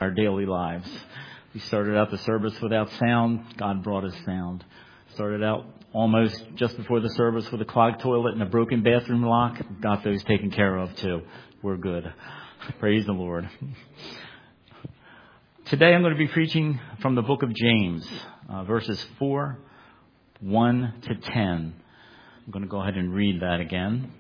our daily lives. We started out the service without sound. God brought us sound. Started out almost just before the service with a clogged toilet and a broken bathroom lock. Got those taken care of too. We're good. Praise the Lord. Today I'm going to be preaching from the book of James, verses 4, 1 to 10. I'm going to go ahead and read that again.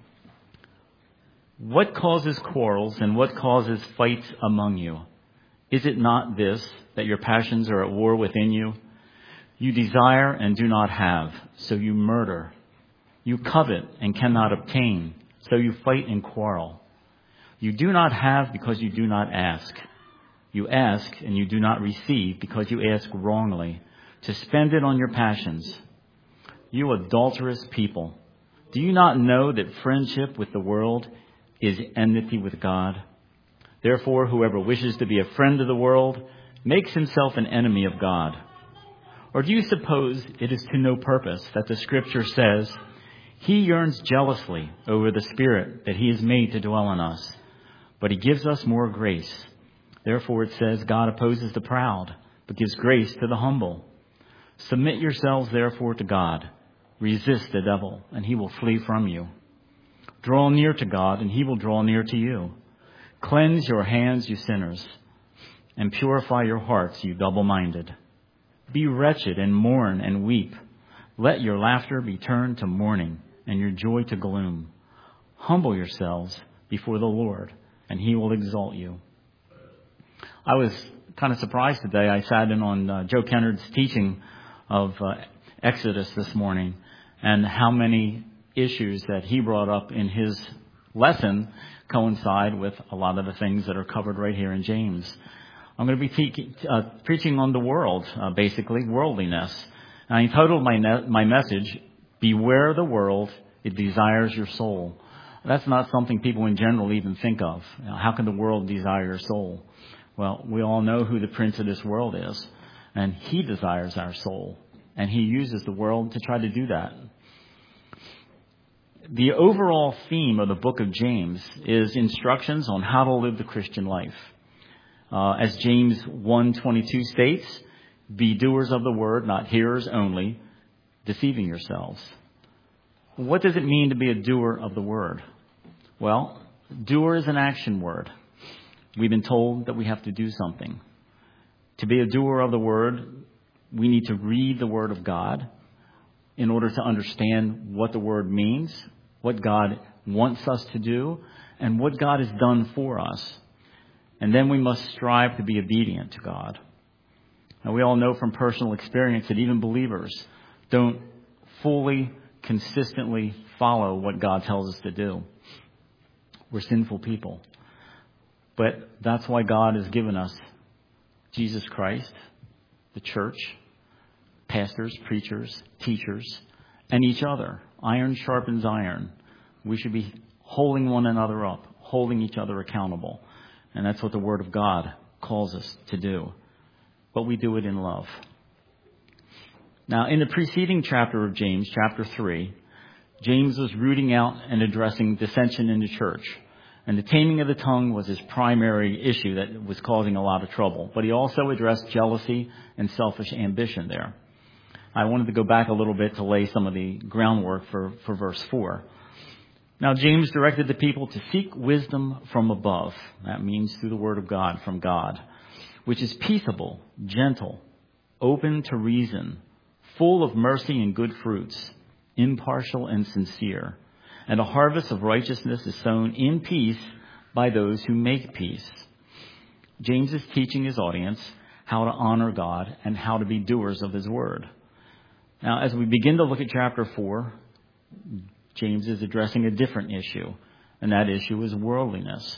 What causes quarrels and what causes fights among you? Is it not this, that your passions are at war within you? You desire and do not have, so you murder. You covet and cannot obtain, so you fight and quarrel. You do not have because you do not ask. You ask and you do not receive because you ask wrongly, to spend it on your passions. You adulterous people, do you not know that friendship with the world is enmity with God? Therefore, whoever wishes to be a friend of the world makes himself an enemy of God. Or do you suppose it is to no purpose that the Scripture says, He yearns jealously over the Spirit that He has made to dwell in us, but He gives us more grace. Therefore it says, God opposes the proud, but gives grace to the humble. Submit yourselves therefore to God. Resist the devil, and he will flee from you. Draw near to God, and He will draw near to you. Cleanse your hands, you sinners, and purify your hearts, you double-minded. Be wretched and mourn and weep. Let your laughter be turned to mourning and your joy to gloom. Humble yourselves before the Lord, and He will exalt you. I was kind of surprised today. I sat in on Joe Kennard's teaching of Exodus this morning, and how many issues that he brought up in his lesson coincide with a lot of the things that are covered right here in James. I'm going to be preaching on the world, basically, worldliness. And I entitled my message, Beware the World, It Desires Your Soul. That's not something people in general even think of. How can the world desire your soul? Well, we all know who the prince of this world is, and he desires our soul, and he uses the world to try to do that. The overall theme of the book of James is instructions on how to live the Christian life. As James 1:22 states, be doers of the word, not hearers only, deceiving yourselves. What does it mean to be a doer of the word? Well, doer is an action word. We've been told that we have to do something. To be a doer of the word, we need to read the word of God in order to understand what the word means, what God wants us to do, and what God has done for us. And then we must strive to be obedient to God. Now, we all know from personal experience that even believers don't fully, consistently follow what God tells us to do. We're sinful people. But that's why God has given us Jesus Christ, the church, pastors, preachers, teachers, and each other. Iron sharpens iron. We should be holding one another up, holding each other accountable. And that's what the Word of God calls us to do. But we do it in love. Now, in the preceding chapter of James, chapter 3, James was rooting out and addressing dissension in the church. And the taming of the tongue was his primary issue that was causing a lot of trouble. But he also addressed jealousy and selfish ambition there. I wanted to go back a little bit to lay some of the groundwork for verse 4. Now, James directed the people to seek wisdom from above. That means through the word of God, from God, which is peaceable, gentle, open to reason, full of mercy and good fruits, impartial and sincere. And a harvest of righteousness is sown in peace by those who make peace. James is teaching his audience how to honor God and how to be doers of His word. Now, as we begin to look at chapter 4, James is addressing a different issue, and that issue is worldliness.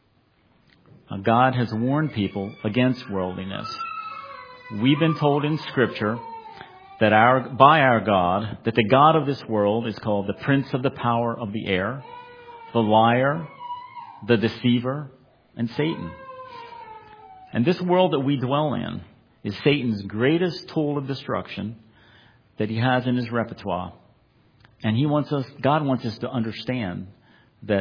Now, God has warned people against worldliness. We've been told in Scripture that by our God, that the God of this world is called the prince of the power of the air, the liar, the deceiver, and Satan. And this world that we dwell in is Satan's greatest tool of destruction that he has in his repertoire. And God wants us to understand that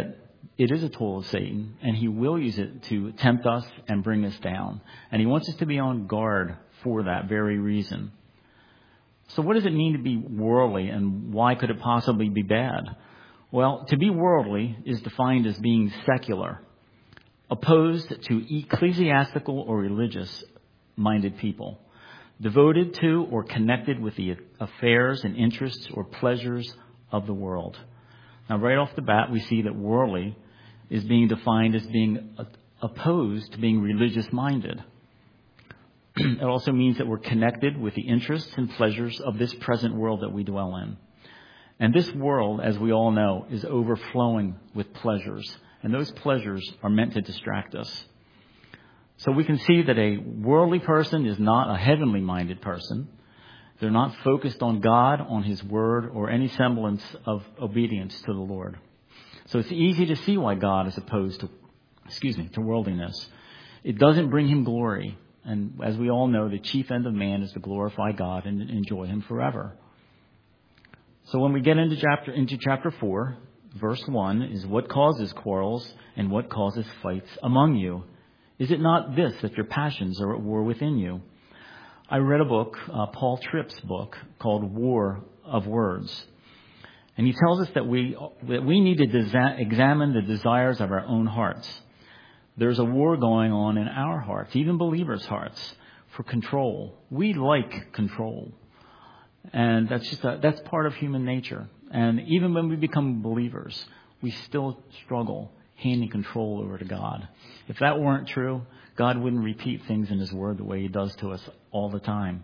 it is a tool of Satan, and he will use it to tempt us and bring us down. And he wants us to be on guard for that very reason. So what does it mean to be worldly, and why could it possibly be bad? Well, to be worldly is defined as being secular, opposed to ecclesiastical or religious-minded people, devoted to or connected with the affairs and interests or pleasures of the world. Now, right off the bat, we see that worldly is being defined as being opposed to being religious-minded. It also means that we're connected with the interests and pleasures of this present world that we dwell in. And this world, as we all know, is overflowing with pleasures. And those pleasures are meant to distract us. So we can see that a worldly person is not a heavenly-minded person. They're not focused on God, on His Word, or any semblance of obedience to the Lord. So it's easy to see why God is opposed to worldliness. It doesn't bring Him glory. And as we all know, the chief end of man is to glorify God and enjoy Him forever. So when we get into chapter 4, verse 1 is what causes quarrels and what causes fights among you. Is it not this, that your passions are at war within you? I read a book, Paul Tripp's book, called War of Words. And he tells us that we need to examine the desires of our own hearts. There's a war going on in our hearts, even believers' hearts, for control. We like control. And that's part of human nature. And even when we become believers, we still struggle handing control over to God. If that weren't true, God wouldn't repeat things in His Word the way He does to us all the time.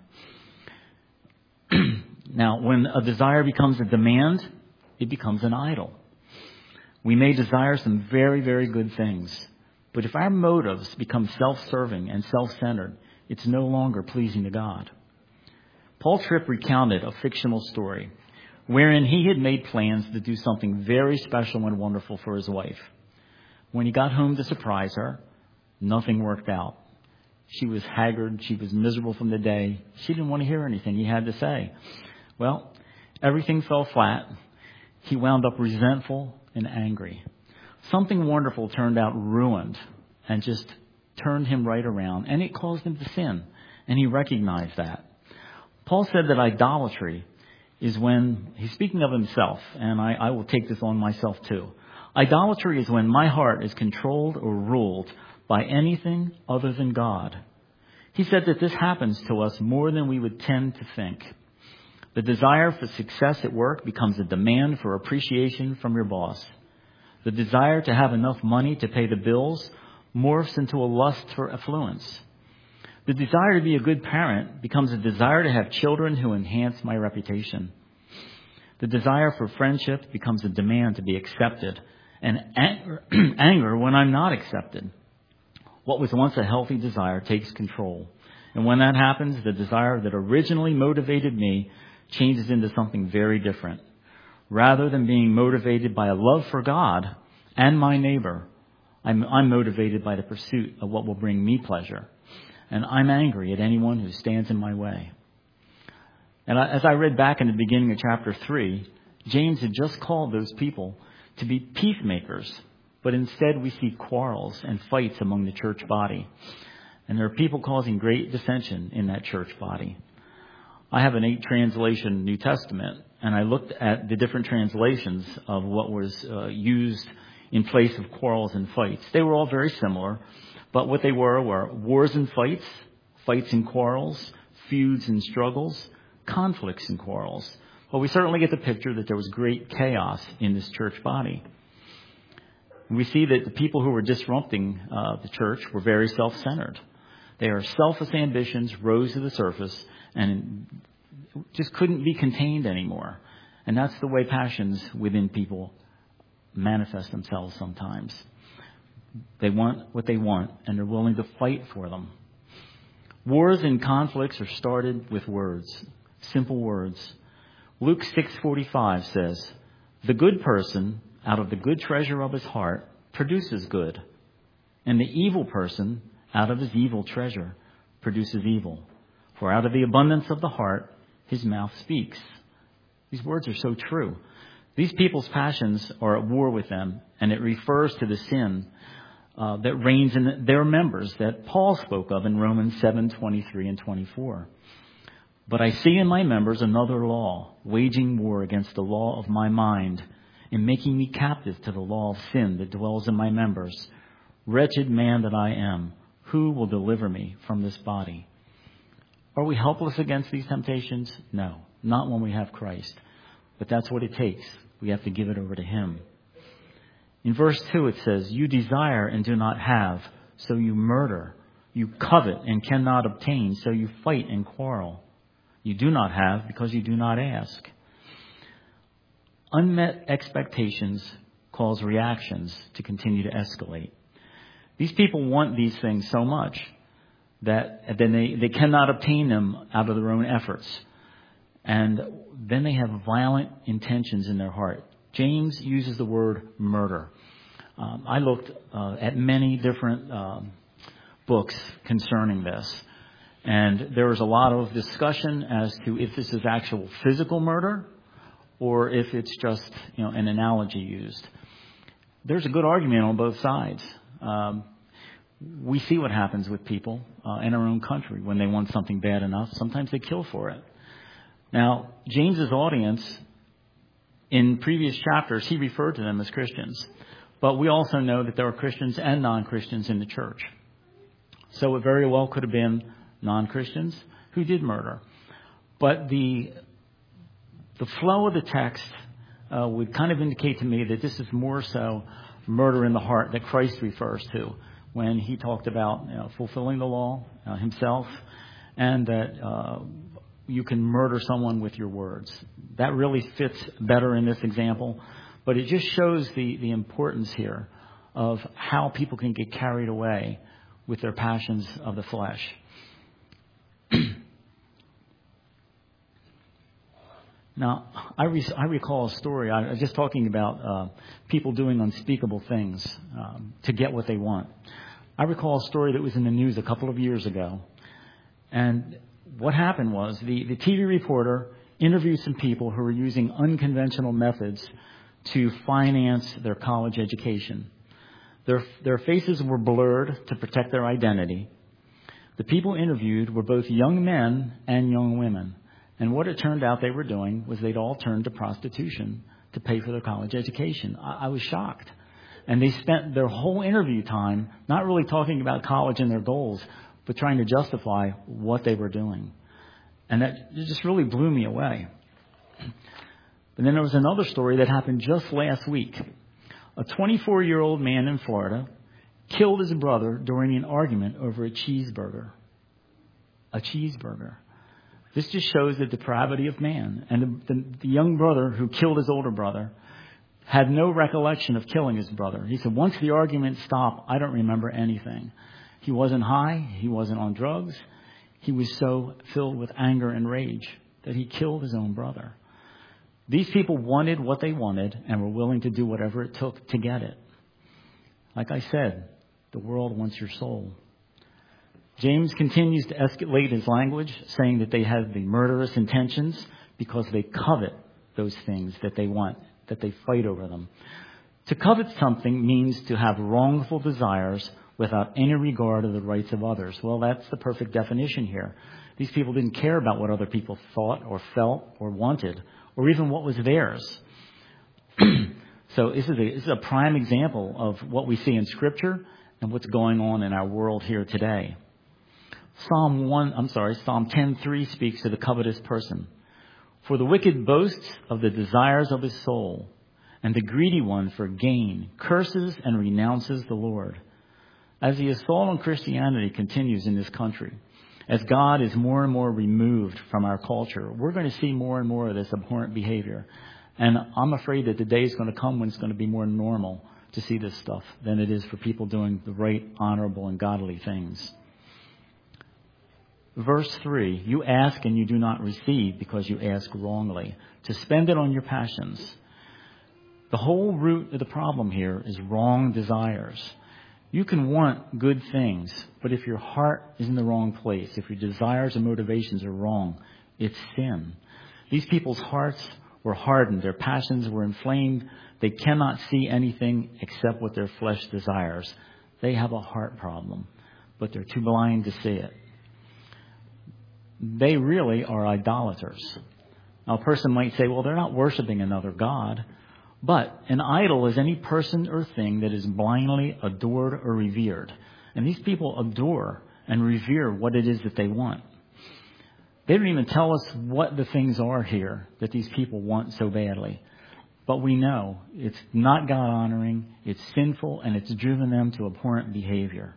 Now, when a desire becomes a demand, it becomes an idol. We may desire some very, very good things, but if our motives become self-serving and self-centered, it's no longer pleasing to God. Paul Tripp recounted a fictional story wherein he had made plans to do something very special and wonderful for his wife. When he got home to surprise her, nothing worked out. She was haggard. She was miserable from the day. She didn't want to hear anything he had to say. Well, everything fell flat. He wound up resentful and angry. Something wonderful turned out ruined and just turned him right around, and it caused him to sin, and he recognized that. Paul said that idolatry is when, he's speaking of himself, and I will take this on myself too. Idolatry is when my heart is controlled or ruled by anything other than God. He said that this happens to us more than we would tend to think. The desire for success at work becomes a demand for appreciation from your boss. The desire to have enough money to pay the bills morphs into a lust for affluence. The desire to be a good parent becomes a desire to have children who enhance my reputation. The desire for friendship becomes a demand to be accepted, and anger when I'm not accepted. What was once a healthy desire takes control. And when that happens, the desire that originally motivated me changes into something very different. Rather than being motivated by a love for God and my neighbor, I'm motivated by the pursuit of what will bring me pleasure. And I'm angry at anyone who stands in my way. And as I read back in the beginning of chapter 3, James had just called those people to be peacemakers. But instead we see quarrels and fights among the church body. And there are people causing great dissension in that church body. I have an 8 translation New Testament, and I looked at the different translations of what was used in place of quarrels and fights. They were all very similar, but what they were wars and fights, fights and quarrels, feuds and struggles, conflicts and quarrels. Well, we certainly get the picture that there was great chaos in this church body. We see that the people who were disrupting the church were very self-centered. Their selfish ambitions rose to the surface and just couldn't be contained anymore. And that's the way passions within people manifest themselves sometimes. They want what they want, and they're willing to fight for them. Wars and conflicts are started with words, simple words. Luke 6:45 says, "The good person, out of the good treasure of his heart, produces good. And the evil person, out of his evil treasure, produces evil. For out of the abundance of the heart, his mouth speaks." These words are so true. These people's passions are at war with them, and it refers to the sin that reigns in their members that Paul spoke of in Romans 7:23 and 24. But I see in my members another law, waging war against the law of my mind, and making me captive to the law of sin that dwells in my members. Wretched man that I am, who will deliver me from this body? Are we helpless against these temptations? No, not when we have Christ. But that's what it takes. We have to give it over to Him. In verse 2 it says, you desire and do not have, so you murder. You covet and cannot obtain, so you fight and quarrel. You do not have because you do not ask. Unmet expectations cause reactions to continue to escalate. These people want these things so much that then they cannot obtain them out of their own efforts. And then they have violent intentions in their heart. James uses the word murder. I looked at many different books concerning this. And there was a lot of discussion as to if this is actual physical murder or if it's just, an analogy used. There's a good argument on both sides. We see what happens with people in our own country when they want something bad enough. Sometimes they kill for it. Now, James's audience, in previous chapters, he referred to them as Christians. But we also know that there are Christians and non-Christians in the church. So it very well could have been non-Christians who did murder. But the flow of the text would kind of indicate to me that this is more so murder in the heart that Christ refers to when he talked about fulfilling the law himself, and that you can murder someone with your words. That really fits better in this example, but it just shows the importance here of how people can get carried away with their passions of the flesh. Now, I recall a story. I was just talking about people doing unspeakable things to get what they want. I recall a story that was in the news a couple of years ago. And what happened was the TV reporter interviewed some people who were using unconventional methods to finance their college education. Their faces were blurred to protect their identity. The people interviewed were both young men and young women. And what it turned out they were doing was they'd all turned to prostitution to pay for their college education. I was shocked. And they spent their whole interview time not really talking about college and their goals, but trying to justify what they were doing. And that just really blew me away. But then there was another story that happened just last week. A 24-year-old man in Florida killed his brother during an argument over a cheeseburger. A cheeseburger. This just shows the depravity of man. And the young brother who killed his older brother had no recollection of killing his brother. He said, once the argument stopped, I don't remember anything. He wasn't high. He wasn't on drugs. He was so filled with anger and rage that he killed his own brother. These people wanted what they wanted and were willing to do whatever it took to get it. Like I said, the world wants your soul. James continues to escalate his language, saying that they have the murderous intentions because they covet those things that they want, that they fight over them. To covet something means to have wrongful desires without any regard of the rights of others. Well, that's the perfect definition here. These people didn't care about what other people thought or felt or wanted, or even what was theirs. So this is a prime example of what we see in Scripture and what's going on in our world here today. Psalm 10:3 speaks to the covetous person. For the wicked boasts of the desires of his soul, and the greedy one for gain curses and renounces the Lord. As the assault on Christianity continues in this country, as God is more and more removed from our culture, we're going to see more and more of this abhorrent behavior. And I'm afraid that the day is going to come when it's going to be more normal to see this stuff than it is for people doing the right, honorable, and godly things. Verse 3, you ask and you do not receive because you ask wrongly, to spend it on your passions. The whole root of the problem here is wrong desires. You can want good things, but if your heart is in the wrong place, if your desires and motivations are wrong, it's sin. These people's hearts were hardened. Their passions were inflamed. They cannot see anything except what their flesh desires. They have a heart problem, but they're too blind to see it. They really are idolaters. Now, a person might say, well, they're not worshiping another god. But an idol is any person or thing that is blindly adored or revered. And these people adore and revere what it is that they want. They don't even tell us what the things are here that these people want so badly. But we know it's not God-honoring, it's sinful, and it's driven them to abhorrent behavior.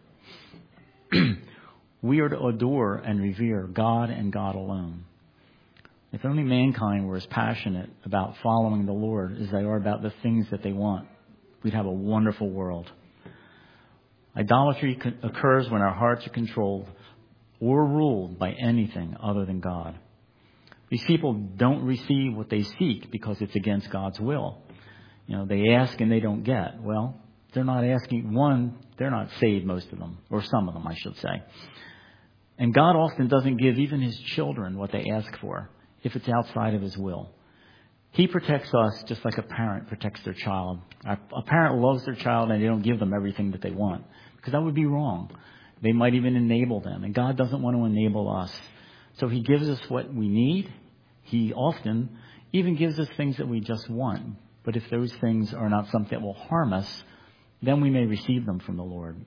We are to adore and revere God and God alone. If only mankind were as passionate about following the Lord as they are about the things that they want, we'd have a wonderful world. Idolatry occurs when our hearts are controlled or ruled by anything other than God. These people don't receive what they seek because it's against God's will. They ask and they don't get. Well, they're not asking. One, they're not saved, most of them, or some of them, I should say. And God often doesn't give even His children what they ask for if it's outside of His will. He protects us just like a parent protects their child. A parent loves their child and they don't give them everything that they want, because that would be wrong. They might even enable them, and God doesn't want to enable us. So He gives us what we need. He often even gives us things that we just want. But if those things are not something that will harm us, then we may receive them from the Lord.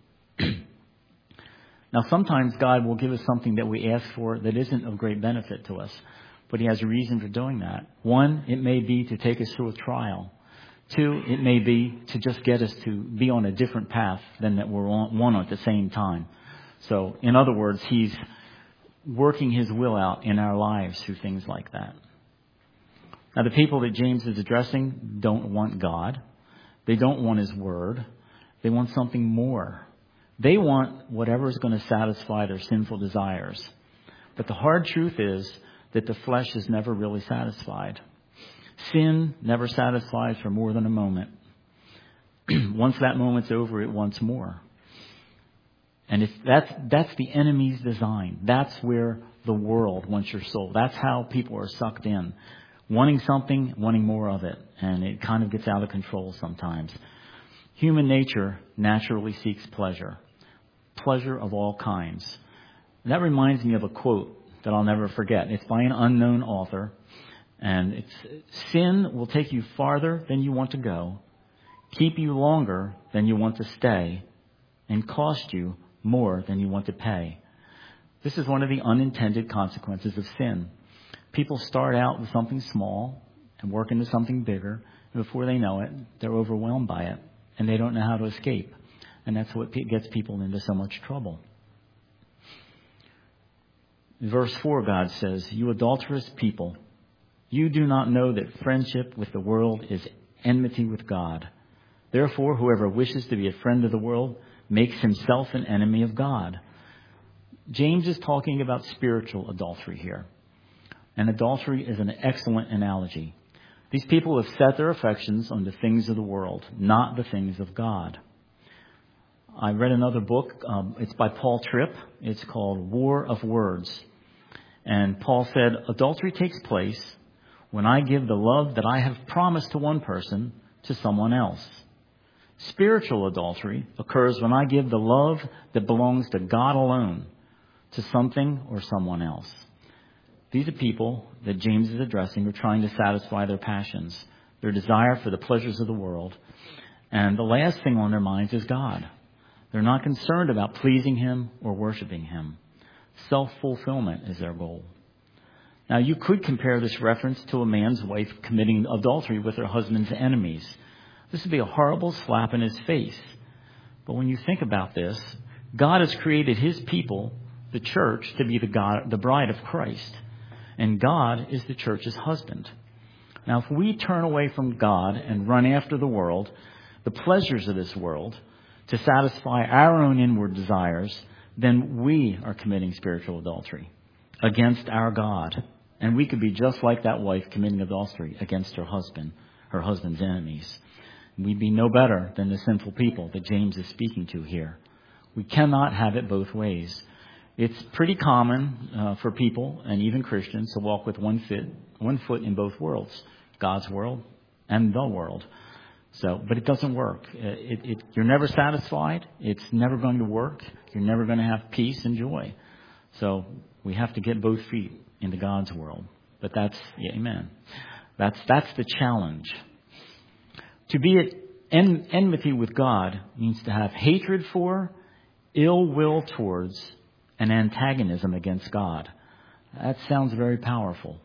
Now, sometimes God will give us something that we ask for that isn't of great benefit to us, but He has a reason for doing that. One, it may be to take us through a trial. Two, it may be to just get us to be on a different path than that we're on one at the same time. So, in other words, He's working His will out in our lives through things like that. Now, the people that James is addressing don't want God. They don't want His Word. They want something more. They want whatever is going to satisfy their sinful desires. But the hard truth is that the flesh is never really satisfied. Sin never satisfies for more than a moment. Once that moment's over, it wants more. And that's the enemy's design. That's where the world wants your soul. That's how people are sucked in. Wanting something, wanting more of it. And it kind of gets out of control sometimes. Human nature naturally seeks pleasure. Pleasure of all kinds. And that reminds me of a quote that I'll never forget. It's by an unknown author. And it's, sin will take you farther than you want to go, keep you longer than you want to stay, and cost you more than you want to pay. This is one of the unintended consequences of sin. People start out with something small and work into something bigger, and before they know it, they're overwhelmed by it, and they don't know how to escape. And that's what gets people into so much trouble. In verse 4, God says, "You adulterous people, you do not know that friendship with the world is enmity with God. Therefore, whoever wishes to be a friend of the world makes himself an enemy of God." James is talking about spiritual adultery here. And adultery is an excellent analogy. These people have set their affections on the things of the world, not the things of God. I read another book. It's by Paul Tripp. It's called War of Words. And Paul said, adultery takes place when I give the love that I have promised to one person to someone else. Spiritual adultery occurs when I give the love that belongs to God alone to something or someone else. These are people that James is addressing who are trying to satisfy their passions, their desire for the pleasures of the world. And the last thing on their minds is God. They're not concerned about pleasing Him or worshiping Him. Self-fulfillment is their goal. Now, you could compare this reference to a man's wife committing adultery with her husband's enemies. This would be a horrible slap in his face. But when you think about this, God has created His people, the church, to be the bride of Christ. And God is the church's husband. Now, if we turn away from God and run after the world, the pleasures of this world, to satisfy our own inward desires, then we are committing spiritual adultery against our God. And we could be just like that wife committing adultery against her husband's enemies. We'd be no better than the sinful people that James is speaking to here. We cannot have it both ways. It's pretty common for people, and even Christians, to walk with one foot in both worlds. God's world and the world. So, but it doesn't work. You're never satisfied. It's never going to work. You're never going to have peace and joy. So we have to get both feet into God's world. But amen. That's the challenge. To be at enmity with God means to have hatred for, ill will towards, and antagonism against God. That sounds very powerful.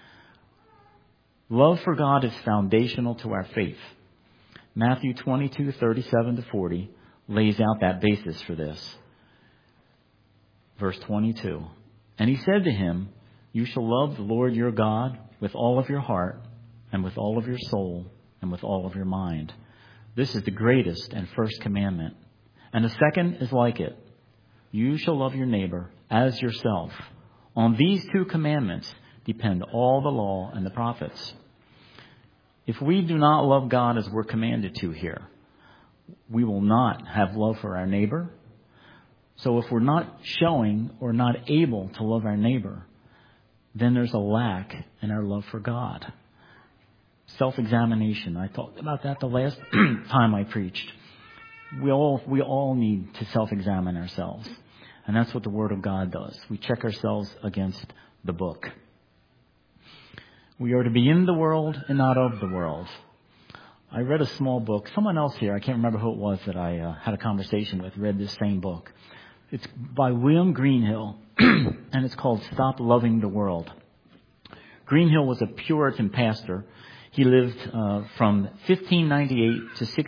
Love for God is foundational to our faith. Matthew 22:37-40 lays out that basis for this. Verse 22. And he said to him, you shall love the Lord your God with all of your heart and with all of your soul and with all of your mind. This is the greatest and first commandment. And the second is like it. You shall love your neighbor as yourself. On these two commandments depend all the law and the prophets. If we do not love God as we're commanded to here, we will not have love for our neighbor. So if we're not showing or not able to love our neighbor, then there's a lack in our love for God. Self-examination. I talked about that the last time I preached. We all need to self-examine ourselves. And that's what the Word of God does. We check ourselves against the book. We are to be in the world and not of the world. I read a small book. Someone else here, I can't remember who it was that I had a conversation with, read this same book. It's by William Greenhill, and it's called Stop Loving the World. Greenhill was a Puritan pastor. He lived from 1598 to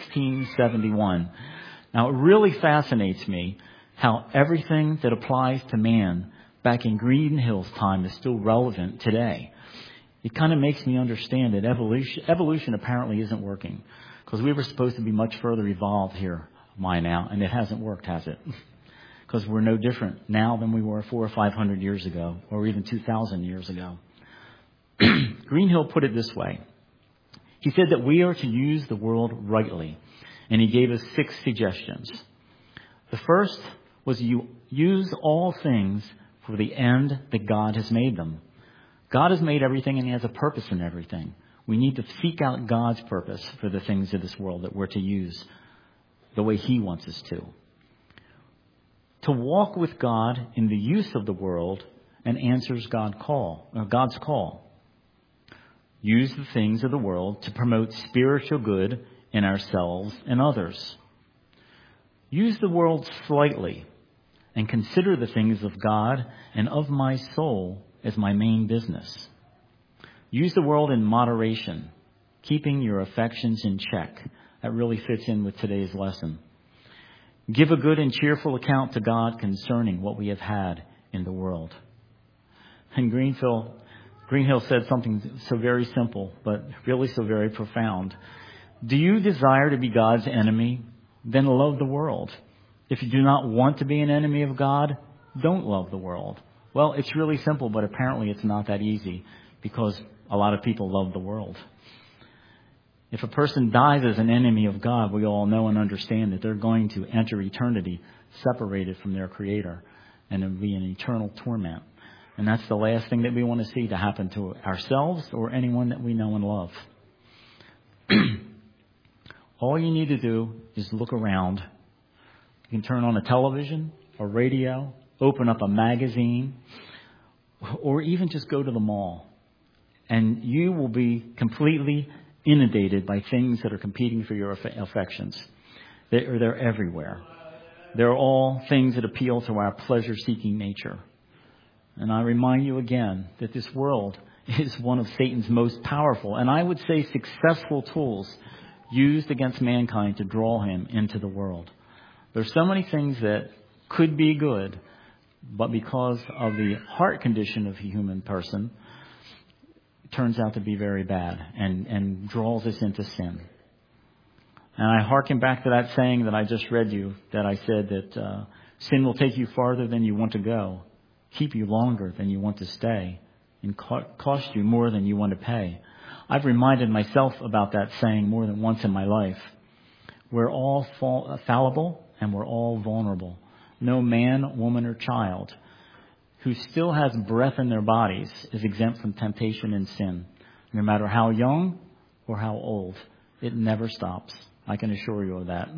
1671. Now, it really fascinates me how everything that applies to man back in Greenhill's time is still relevant today. It kind of makes me understand that evolution apparently isn't working, because we were supposed to be much further evolved here by now, and it hasn't worked, has it? Because we're no different now than we were 400 or 500 years ago, or even 2,000 years ago. Greenhill put it this way. He said that we are to use the world rightly, and he gave us 6 suggestions. The first was you use all things for the end that God has made them. God has made everything, and he has a purpose in everything. We need to seek out God's purpose for the things of this world that we're to use the way he wants us to. To walk with God in the use of the world and answers God's call. Use the things of the world to promote spiritual good in ourselves and others. Use the world slightly and consider the things of God and of my soul as my main business. Use the world in moderation, keeping your affections in check. That really fits in with today's lesson. Give a good and cheerful account to God concerning what we have had in the world. And Greenhill said something so very simple, but really so very profound. Do you desire to be God's enemy? Then love the world. If you do not want to be an enemy of God, don't love the world. Well, it's really simple, but apparently it's not that easy, because a lot of people love the world. If a person dies as an enemy of God, we all know and understand that they're going to enter eternity separated from their Creator, and it'll be an eternal torment. And that's the last thing that we want to see to happen to ourselves or anyone that we know and love. All you need to do is look around. You can turn on a television, a radio, open up a magazine, or even just go to the mall. And you will be completely inundated by things that are competing for your affections. They're everywhere. They're all things that appeal to our pleasure-seeking nature. And I remind you again that this world is one of Satan's most powerful, and I would say successful tools used against mankind to draw him into the world. There's so many things that could be good, but because of the heart condition of the human person, it turns out to be very bad and draws us into sin. And I hearken back to that saying that I just read you, that I said that sin will take you farther than you want to go, keep you longer than you want to stay, and cost you more than you want to pay. I've reminded myself about that saying more than once in my life. We're all fallible and we're all vulnerable. No man, woman, or child who still has breath in their bodies is exempt from temptation and sin. no matter how young or how old. It never stops. I can assure you of that.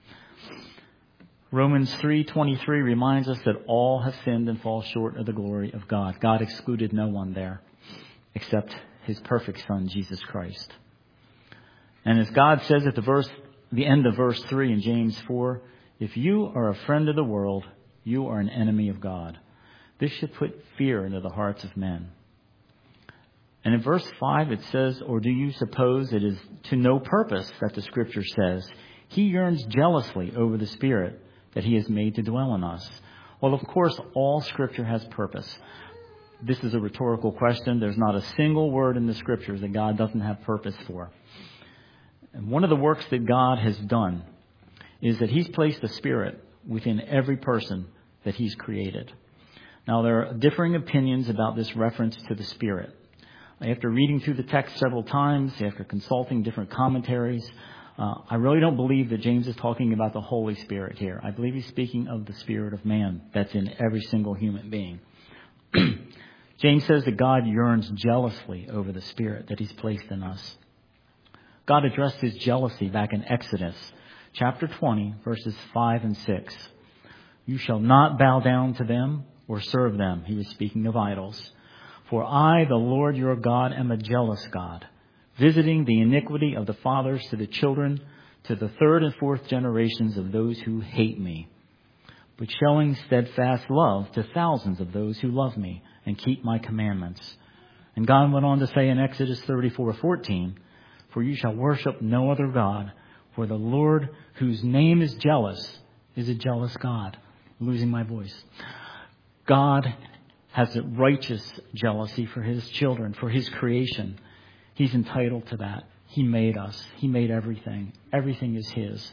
Romans 3:23 reminds us that all have sinned and fall short of the glory of God. God excluded no one there except his perfect Son, Jesus Christ. And as God says at the end of verse 3 in James 4, if you are a friend of the world, you are an enemy of God. This should put fear into the hearts of men. And in verse 5 it says, or do you suppose it is to no purpose that the Scripture says, he yearns jealously over the Spirit that he has made to dwell in us? Well, of course, all Scripture has purpose. This is a rhetorical question. There's not a single word in the Scriptures that God doesn't have purpose for. And one of the works that God has done is that he's placed a Spirit within every person that he's created. Now, there are differing opinions about this reference to the Spirit. After reading through the text several times, after consulting different commentaries, I really don't believe that James is talking about the Holy Spirit here. I believe he's speaking of the spirit of man that's in every single human being. James says that God yearns jealously over the Spirit that he's placed in us. God addressed his jealousy back in Exodus chapter 20, verses 5 and 6. You shall not bow down to them or serve them. He was speaking of idols. For I, the Lord your God, am a jealous God, visiting the iniquity of the fathers to the children, to the third and fourth generations of those who hate me, but showing steadfast love to thousands of those who love me and keep my commandments. And God went on to say in Exodus 34:14, for you shall worship no other God, for the Lord, whose name is jealous, is a jealous God. I'm losing my voice. God has a righteous jealousy for his children, for his creation. He's entitled to that. He made us. He made everything. Everything is his.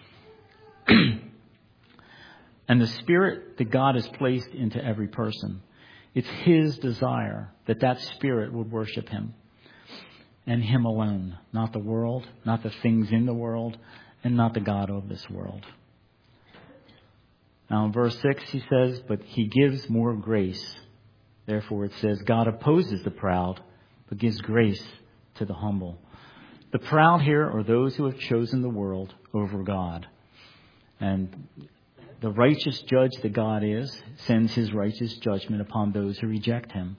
And the Spirit that God has placed into every person, it's his desire that that Spirit would worship him and him alone, not the world, not the things in the world, and not the God of this world. Now in verse 6 he says, but he gives more grace. Therefore it says, God opposes the proud, but gives grace to the humble. The proud here are those who have chosen the world over God. And the righteous judge that God is sends his righteous judgment upon those who reject him.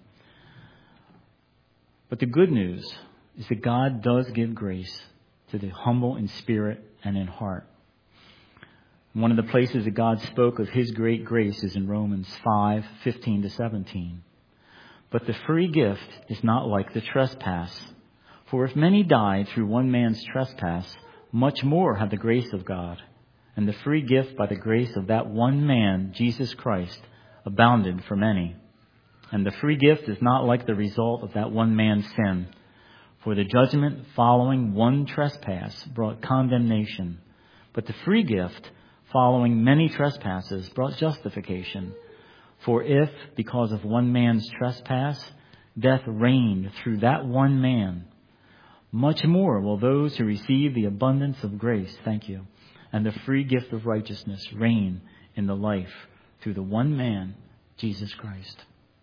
But the good news is that God does give grace to the humble in spirit and in heart. One of the places that God spoke of his great grace is in Romans 5:15-17. But the free gift is not like the trespass. For if many died through one man's trespass, much more have the grace of God and the free gift by the grace of that one man, Jesus Christ, abounded for many. And the free gift is not like the result of that one man's sin. For the judgment following one trespass brought condemnation, but the free gift following many trespasses brought justification. For if, because of one man's trespass, death reigned through that one man, much more will those who receive the abundance of grace, and the free gift of righteousness reign in the life through the one man, Jesus Christ.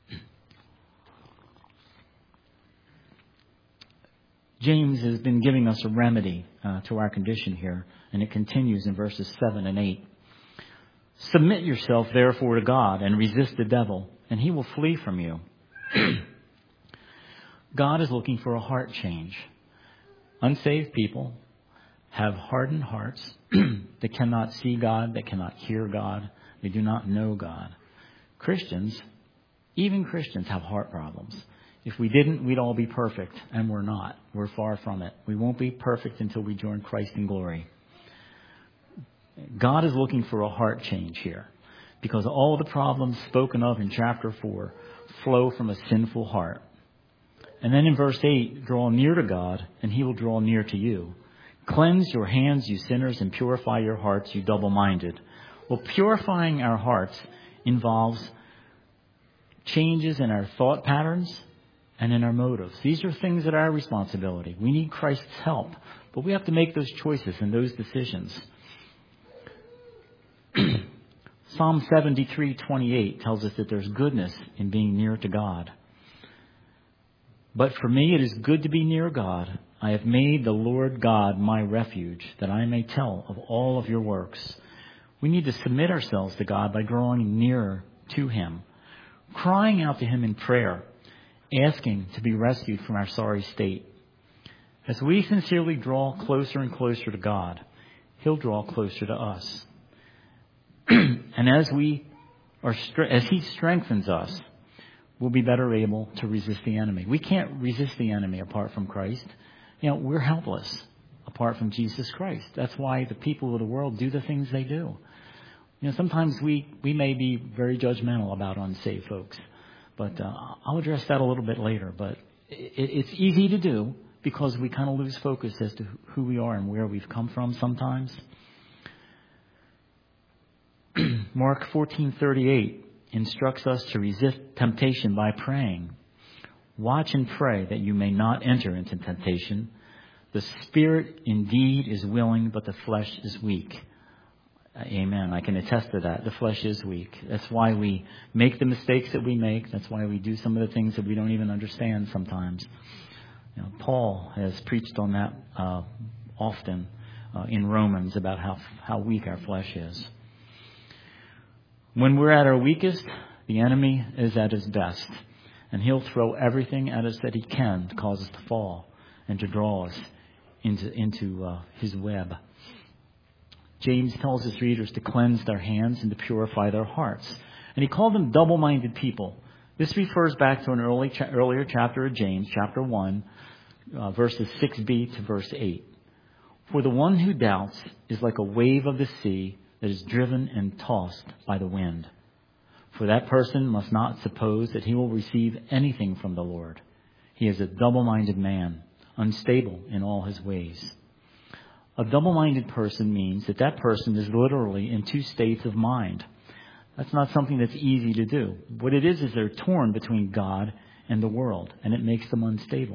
James has been giving us a remedy to our condition here, and it continues in verses 7 and 8. Submit yourself, therefore, to God and resist the devil, and he will flee from you. God is looking for a heart change. Unsaved people have hardened hearts that cannot see God, that cannot hear God, they do not know God. Christians, even Christians, have heart problems. If we didn't, we'd all be perfect, and we're not. We're far from it. We won't be perfect until we join Christ in glory. God is looking for a heart change here, because all the problems spoken of in chapter 4 flow from a sinful heart. And then in verse 8, draw near to God, and he will draw near to you. Cleanse your hands, you sinners, and purify your hearts, you double-minded. Well, purifying our hearts involves changes in our thought patterns and in our motives. These are things that are our responsibility. We need Christ's help, but we have to make those choices and those decisions. Psalm 73:28 tells us that there's goodness in being near to God. But for me, it is good to be near God. I have made the Lord God my refuge, that I may tell of all of your works. We need to submit ourselves to God by drawing nearer to Him, crying out to Him in prayer, asking to be rescued from our sorry state. As we sincerely draw closer and closer to God, He'll draw closer to us. And as He strengthens us, we'll be better able to resist the enemy. We can't resist the enemy apart from Christ. We're helpless apart from Jesus Christ. That's why the people of the world do the things they do. Sometimes we may be very judgmental about unsaved folks, but I'll address that a little bit later. But it's easy to do because we kind of lose focus as to who we are and where we've come from sometimes. Mark 14:38 instructs us to resist temptation by praying. Watch and pray that you may not enter into temptation. The spirit indeed is willing, but the flesh is weak. Amen. I can attest to that. The flesh is weak. That's why we make the mistakes that we make. That's why we do some of the things that we don't even understand sometimes. Paul has preached on that often in Romans about how weak our flesh is. When we're at our weakest, the enemy is at his best. And he'll throw everything at us that he can to cause us to fall and to draw us into his web. James tells his readers to cleanse their hands and to purify their hearts. And he called them double-minded people. This refers back to an earlier chapter of James, chapter 1, verses 6b to verse 8. For the one who doubts is like a wave of the sea that is driven and tossed by the wind. For that person must not suppose that he will receive anything from the Lord. He is a double-minded man, unstable in all his ways. A double-minded person means that person is literally in two states of mind. That's not something that's easy to do. What it is they're torn between God and the world, and it makes them unstable.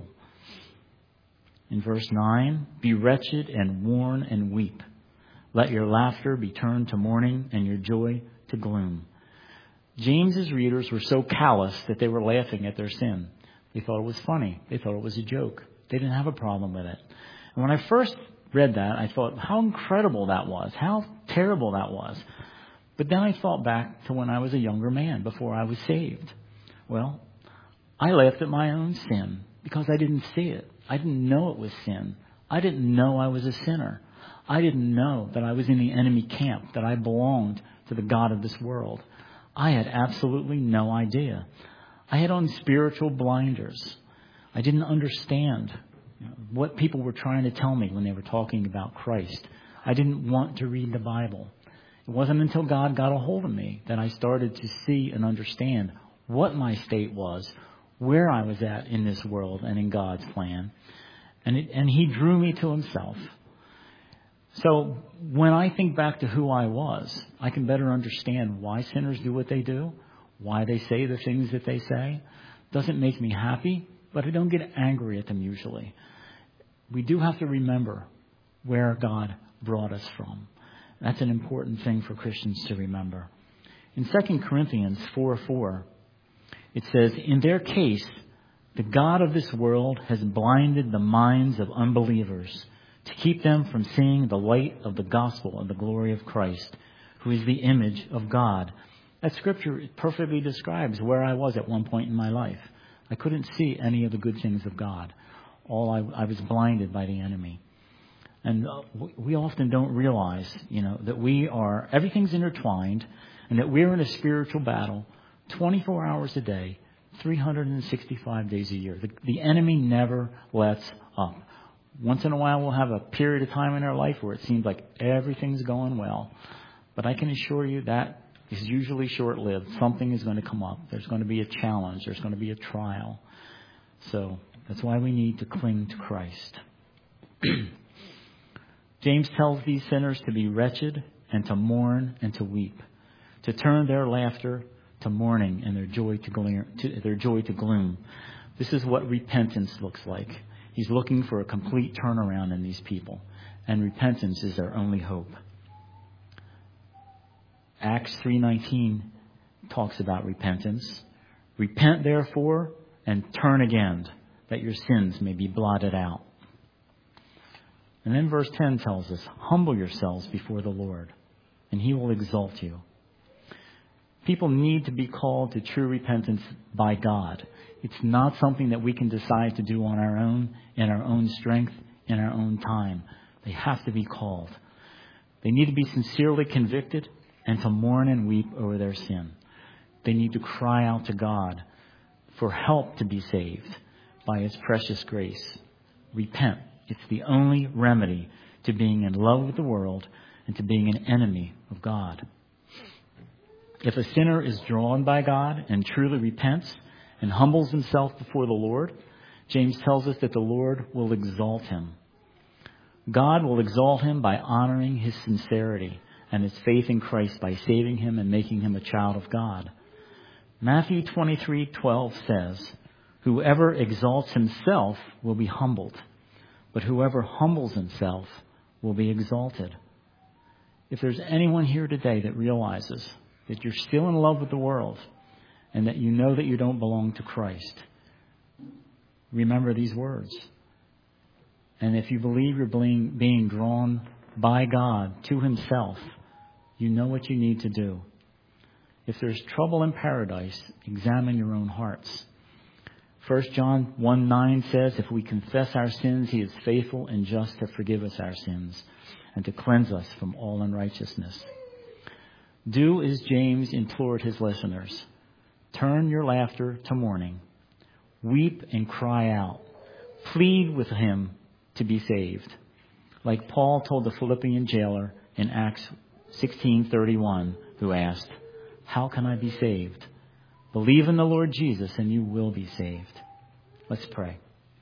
In verse 9, be wretched and mourn and weep. Let your laughter be turned to mourning and your joy to gloom. James's readers were so callous that they were laughing at their sin. They thought it was funny. They thought it was a joke. They didn't have a problem with it. And when I first read that, I thought how incredible that was, how terrible that was. But then I thought back to when I was a younger man before I was saved. Well, I laughed at my own sin because I didn't see it. I didn't know it was sin. I didn't know I was a sinner. I didn't know that I was in the enemy camp, that I belonged to the God of this world. I had absolutely no idea. I had on spiritual blinders. I didn't understand what people were trying to tell me when they were talking about Christ. I didn't want to read the Bible. It wasn't until God got a hold of me that I started to see and understand what my state was, where I was at in this world and in God's plan. And He drew me to Himself. So when I think back to who I was, I can better understand why sinners do what they do, why they say the things that they say. Doesn't make me happy, but I don't get angry at them usually. We do have to remember where God brought us from. That's an important thing for Christians to remember. In 2 Corinthians 4:4, it says, in their case, the God of this world has blinded the minds of unbelievers to keep them from seeing the light of the gospel of the glory of Christ, who is the image of God. That scripture perfectly describes where I was at one point in my life. I couldn't see any of the good things of God. I was blinded by the enemy. And we often don't realize, that everything's intertwined and that we're in a spiritual battle 24 hours a day, 365 days a year. The enemy never lets up. Once in a while we'll have a period of time in our life where it seems like everything's going well. But I can assure you that is usually short-lived. Something is going to come up. There's going to be a challenge. There's going to be a trial. So that's why we need to cling to Christ. James tells these sinners to be wretched and to mourn and to weep, to turn their laughter to mourning and their joy to gloom. This is what repentance looks like. He's looking for a complete turnaround in these people, and repentance is their only hope. Acts 3:19 talks about repentance. Repent, therefore, and turn again, that your sins may be blotted out. And then verse 10 tells us, humble yourselves before the Lord, and he will exalt you. People need to be called to true repentance by God. It's not something that we can decide to do on our own, in our own strength, in our own time. They have to be called. They need to be sincerely convicted and to mourn and weep over their sin. They need to cry out to God for help to be saved by his precious grace. Repent. It's the only remedy to being in love with the world and to being an enemy of God. If a sinner is drawn by God and truly repents and humbles himself before the Lord, James tells us that the Lord will exalt him. God will exalt him by honoring his sincerity and his faith in Christ by saving him and making him a child of God. Matthew 23:12 says, whoever exalts himself will be humbled, but whoever humbles himself will be exalted. If there's anyone here today that realizes that you're still in love with the world and that you know that you don't belong to Christ, remember these words. And if you believe you're being drawn by God to himself, you know what you need to do. If there's trouble in paradise, examine your own hearts. 1 John 1:9 says, if we confess our sins, he is faithful and just to forgive us our sins and to cleanse us from all unrighteousness. Do as James implored his listeners. Turn your laughter to mourning. Weep and cry out. Plead with him to be saved. Like Paul told the Philippian jailer in Acts 16:31, who asked, how can I be saved? Believe in the Lord Jesus and you will be saved. Let's pray.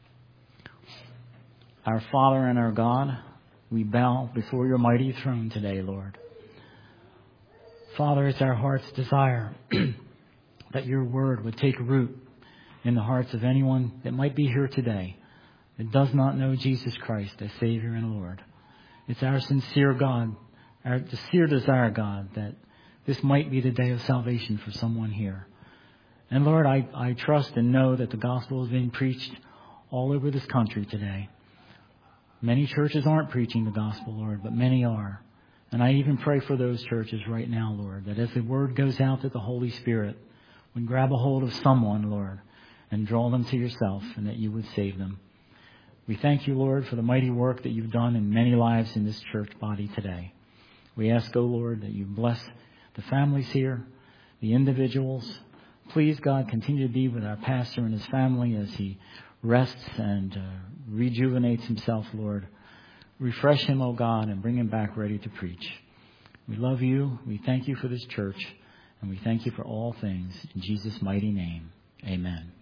Our Father and our God, we bow before your mighty throne today, Lord. Father, it's our heart's desire that your word would take root in the hearts of anyone that might be here today that does not know Jesus Christ as Savior and Lord. It's our sincere desire, God, that this might be the day of salvation for someone here. And Lord, I trust and know that the gospel is being preached all over this country today. Many churches aren't preaching the gospel, Lord, but many are. And I even pray for those churches right now, Lord, that as the word goes out, that the Holy Spirit would grab a hold of someone, Lord, and draw them to yourself, and that you would save them. We thank you, Lord, for the mighty work that you've done in many lives in this church body today. We ask, O Lord, that you bless the families here, the individuals. Please, God, continue to be with our pastor and his family as he rests and rejuvenates himself, Lord. Refresh him, O God, and bring him back ready to preach. We love you. We thank you for this church, and we thank you for all things. In Jesus' mighty name, amen.